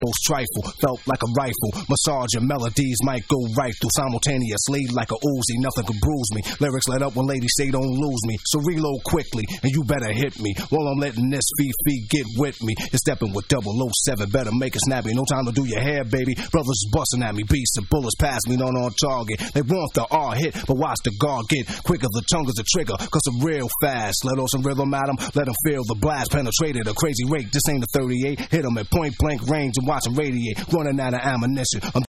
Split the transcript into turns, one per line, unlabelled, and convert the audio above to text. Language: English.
trifle, felt like a rifle. Massage your melodies might go right through simultaneously like a Uzi. Nothing could bruise me. Lyrics let up when ladies say don't lose me. So reload quickly and you better hit me while I'm letting this Fifi get with me. You're stepping with 007, better make it snappy. No time to do your hair, baby. Brothers busting at me, beats and bullets past me, not on target. They want the R hit, but watch the guard get quicker. The tongue is a trigger, cause I'm real fast. Let off some rhythm at 'em, let 'em feel the blast. Penetrated a crazy rate, this ain't a 38. Hit 'em at point blank range and watch 'em radiate. Running out of ammunition, I'm